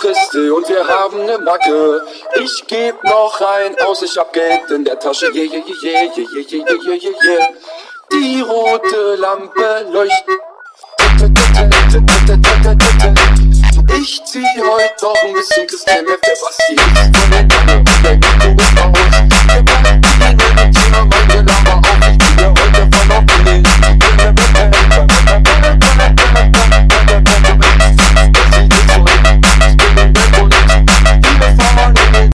Christi und wir haben ne Macke. Ich geb noch ein aus, ich hab Geld in der Tasche. Yeah, yeah, yeah, yeah, yeah, yeah, yeah, yeah, yeah. Die rote Lampe leuchtet. Ich zieh heute doch ein bisschen Christian F. Der Basti ist von der Tanne. Der Nico ist raus.